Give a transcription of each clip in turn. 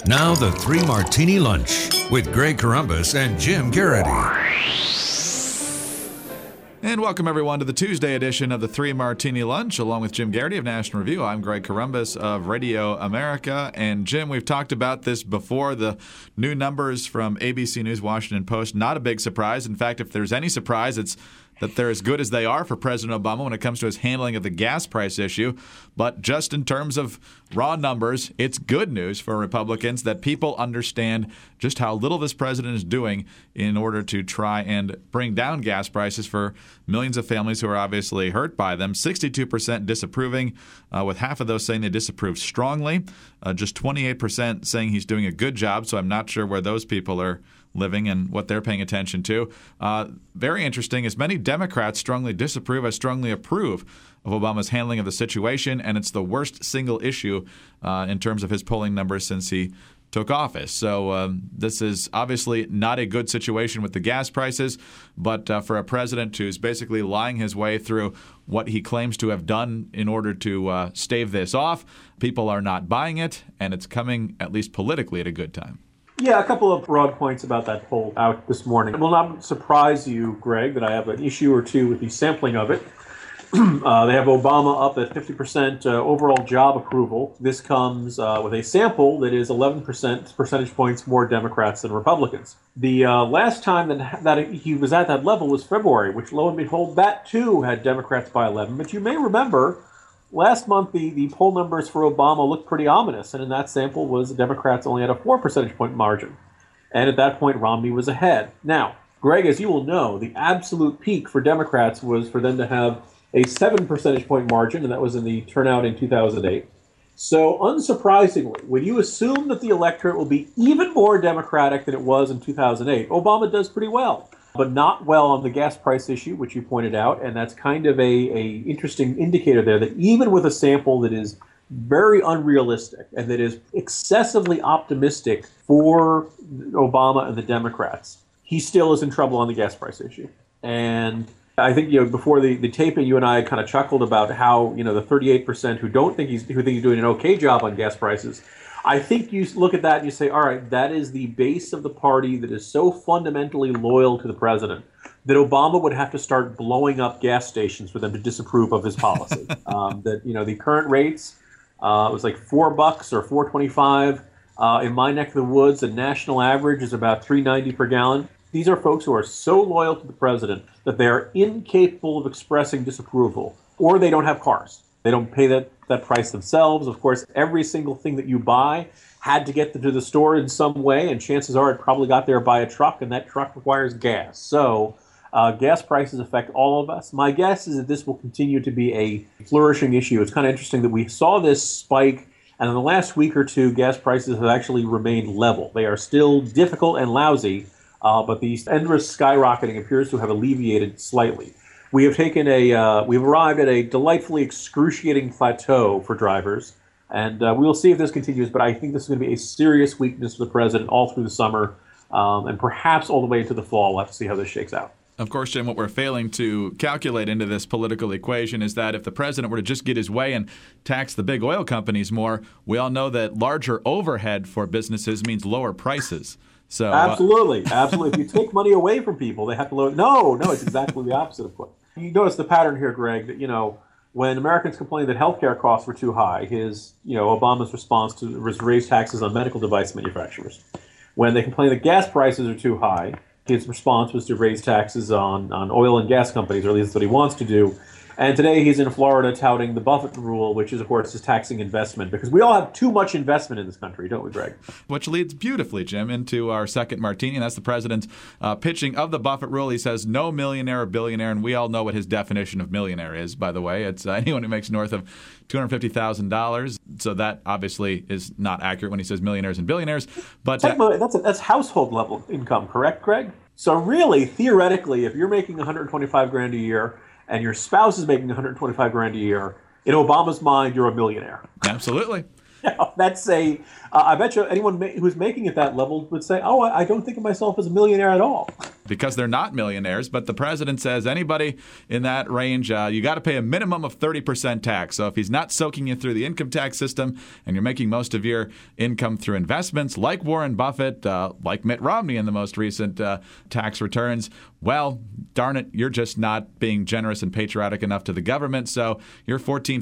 Now the Three Martini Lunch with Greg Corombos and Jim Garrity. And welcome, everyone, to the Tuesday edition of the Three Martini Lunch, along with Jim Garrity of National Review. I'm Greg Corombos of Radio America. And, Jim, we've talked about this before. The new numbers from ABC News, Washington Post, not a big surprise. In fact, if there's any surprise, it's that they're as good as they are for President Obama when it comes to his handling of the gas price issue. But just in terms of raw numbers, it's good news for Republicans that people understand just how little this president is doing in order to try and bring down gas prices for millions of families who are obviously hurt by them. 62% disapproving, with half of those saying they disapprove strongly. Just 28% saying he's doing a good job, so I'm not sure where those people are living and what they're paying attention to. Very interesting, as many Democrats strongly disapprove as strongly approve of Obama's handling of the situation, and it's the worst single issue in terms of his polling numbers since he took office. So this is obviously not a good situation with the gas prices, but for a president who's basically lying his way through what he claims to have done in order to stave this off, people are not buying it, and it's coming, at least politically, at a good time. Yeah, a couple of broad points about that poll out this morning. It will not surprise you, Greg, that I have an issue or two with the sampling of it. They have Obama up at 50% overall job approval. This comes with a sample that is 11 percentage points more Democrats than Republicans. The last time that he was at that level was February, which, lo and behold, that too had Democrats by 11. But you may remember last month, the poll numbers for Obama looked pretty ominous, and in that sample was the Democrats only had a 4 percentage point margin. And at that point, Romney was ahead. Now, Greg, as you will know, the absolute peak for Democrats was for them to have a 7 percentage point margin, and that was in the turnout in 2008. So, unsurprisingly, when you assume that the electorate will be even more Democratic than it was in 2008, Obama does pretty well. But not well on the gas price issue, which you pointed out, and that's kind of a interesting indicator there that even with a sample that is very unrealistic and that is excessively optimistic for Obama and the Democrats, he still is in trouble on the gas price issue. And I think, before the taping, you and I kind of chuckled about how, the 38% who think he's doing an okay job on gas prices. I think you look at that and you say, all right, that is the base of the party that is so fundamentally loyal to the president that Obama would have to start blowing up gas stations for them to disapprove of his policy. The current rates, it was like $4 or $4.25. In my neck of the woods, the national average is about $3.90 per gallon. These are folks who are so loyal to the president that they are incapable of expressing disapproval, or they don't have cars. They don't pay that price themselves. Of course, every single thing that you buy had to get to the store in some way, and chances are it probably got there by a truck, and that truck requires gas. So gas prices affect all of us. My guess is that this will continue to be a flourishing issue. It's kind of interesting that we saw this spike, and in the last week or two, gas prices have actually remained level. They are still difficult and lousy, but the endless skyrocketing appears to have alleviated slightly. We've arrived at a delightfully excruciating plateau for drivers, and we'll see if this continues, but I think this is going to be a serious weakness for the president all through the summer, and perhaps all the way into the fall. We'll have to see how this shakes out. Of course, Jim, what we're failing to calculate into this political equation is that if the president were to just get his way and tax the big oil companies more, we all know that larger overhead for businesses means lower prices. So absolutely. If you take money away from people, they have to lower. No, it's exactly the opposite, of course. You notice the pattern here, Greg, that, when Americans complained that healthcare costs were too high, Obama's response was raise taxes on medical device manufacturers. When they complained that gas prices are too high, his response was to raise taxes on oil and gas companies, or at least that's what he wants to do. And today he's in Florida touting the Buffett rule, which is, of course, is taxing investment, because we all have too much investment in this country, don't we, Greg? Which leads beautifully, Jim, into our second martini, and that's the president's pitching of the Buffett rule. He says no millionaire or billionaire, and we all know what his definition of millionaire is, by the way. It's anyone who makes north of $250,000. So that obviously is not accurate when he says millionaires and billionaires. But that's household level income, correct, Greg? So really, theoretically, if you're making $125,000 a year, and your spouse is making $125,000 a year, in Obama's mind, you're a millionaire. Absolutely. That's I bet you anyone who's making it that level would say, I don't think of myself as a millionaire at all. because they're not millionaires. But the president says anybody in that range, you got to pay a minimum of 30% tax. So if he's not soaking you through the income tax system and you're making most of your income through investments like Warren Buffett, like Mitt Romney in the most recent tax returns, well, darn it, you're just not being generous and patriotic enough to the government. So your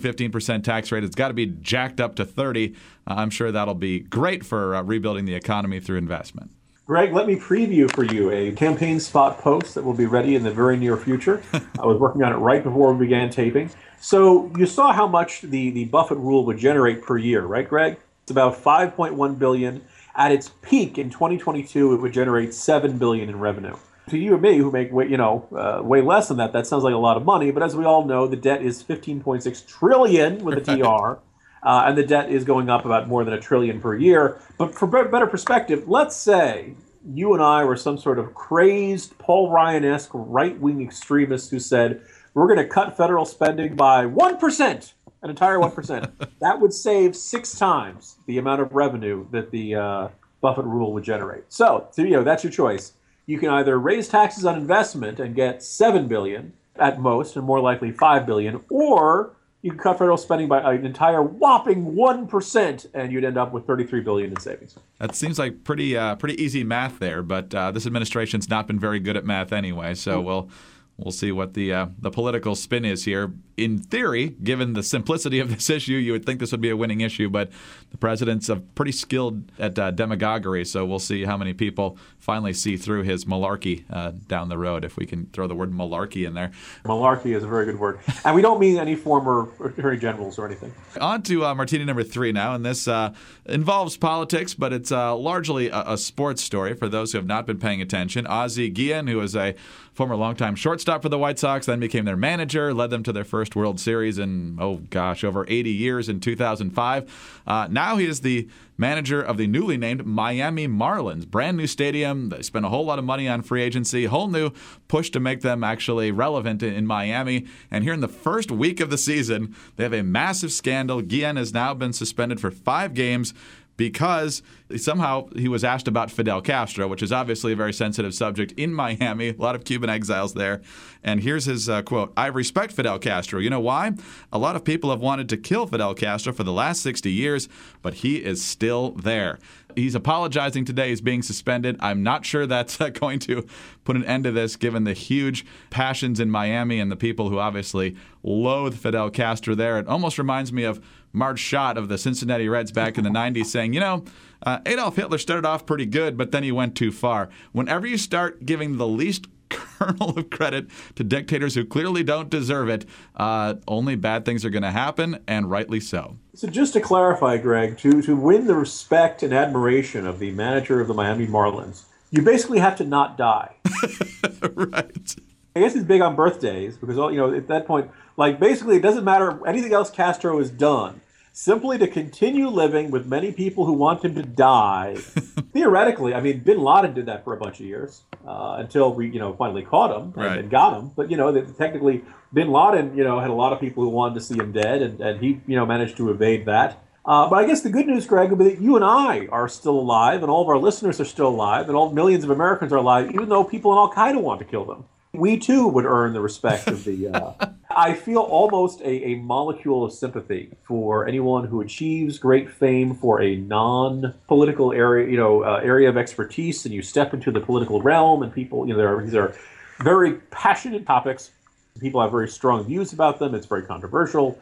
15% tax rate has got to be jacked up to 30. I'm sure that'll be great for rebuilding the economy through investment. Greg, let me preview for you a campaign spot post that will be ready in the very near future. I was working on it right before we began taping. So you saw how much the Buffett rule would generate per year, right, Greg? It's about $5.1 billion. At its peak in 2022, it would generate $7 billion in revenue. To you and me, who make way less than that, that sounds like a lot of money. But as we all know, the debt is $15.6 trillion with a TR. And the debt is going up about more than $1 trillion per year. But for better perspective, let's say you and I were some sort of crazed Paul Ryan-esque right-wing extremist who said, we're going to cut federal spending by 1%, an entire 1%. That would save 6 times the amount of revenue that the Buffett rule would generate. So that's your choice. You can either raise taxes on investment and get $7 billion at most, and more likely $5 billion, or you can cut federal spending by an entire whopping 1%, and you'd end up with $33 billion in savings. That seems like pretty easy math there, but this administration's not been very good at math anyway, so we'll see what the political spin is here. In theory, given the simplicity of this issue, you would think this would be a winning issue, but the president's pretty skilled at demagoguery, so we'll see how many people finally see through his malarkey down the road, if we can throw the word malarkey in there. Malarkey is a very good word. And we don't mean any former attorney generals or anything. On to martini number 3 now, and this involves politics, but it's largely a sports story for those who have not been paying attention. Ozzie Guillen, who is a former longtime shortstop for the White Sox, then became their manager, led them to their first World Series in, over 80 years in 2005. Now he is the manager of the newly named Miami Marlins. Brand new stadium. They spent a whole lot of money on free agency. Whole new push to make them actually relevant in Miami. And here in the first week of the season, they have a massive scandal. Guillen has now been suspended for 5 games because somehow he was asked about Fidel Castro, which is obviously a very sensitive subject in Miami. A lot of Cuban exiles there. And here's his quote, "I respect Fidel Castro. You know why? A lot of people have wanted to kill Fidel Castro for the last 60 years, but he is still there." He's apologizing today. He's being suspended. I'm not sure that's going to put an end to this, given the huge passions in Miami and the people who obviously loathe Fidel Castro there. It almost reminds me of Marge Schott of the Cincinnati Reds back in the 90s saying, Adolf Hitler started off pretty good, but then he went too far. Whenever you start giving the least kernel of credit to dictators who clearly don't deserve it, only bad things are going to happen, and rightly so. So just to clarify, Greg, to win the respect and admiration of the manager of the Miami Marlins, you basically have to not die. Right. I guess he's big on birthdays because, at that point, basically it doesn't matter anything else Castro has done. Simply to continue living with many people who want him to die. Theoretically, Bin Laden did that for a bunch of years until we, finally caught him and got him. But, technically Bin Laden, had a lot of people who wanted to see him dead, and he, managed to evade that. But I guess the good news, Greg, would be that you and I are still alive, and all of our listeners are still alive, and all millions of Americans are alive, even though people in Al-Qaeda want to kill them. We, too, would earn the respect of the... I feel almost a molecule of sympathy for anyone who achieves great fame for a non-political area, area of expertise, and you step into the political realm, and people, these are very passionate topics. People have very strong views about them. It's very controversial.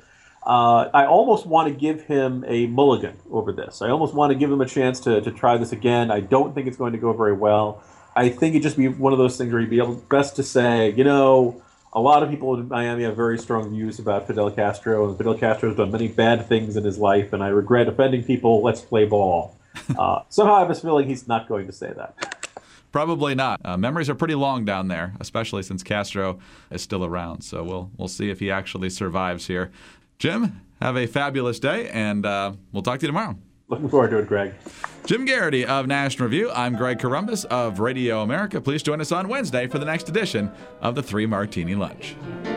I almost want to give him a mulligan over this. I almost want to give him a chance to try this again. I don't think it's going to go very well. I think it'd just be one of those things where you'd be able best to say, a lot of people in Miami have very strong views about Fidel Castro, and Fidel Castro has done many bad things in his life, and I regret offending people. Let's play ball. Somehow I have a feeling he's not going to say that. Probably not. Memories are pretty long down there, especially since Castro is still around. So we'll see if he actually survives here. Jim, have a fabulous day, and we'll talk to you tomorrow. Looking forward to it, Greg. Jim Garrity of National Review. I'm Greg Corombos of Radio America. Please join us on Wednesday for the next edition of the 3 Martini Lunch.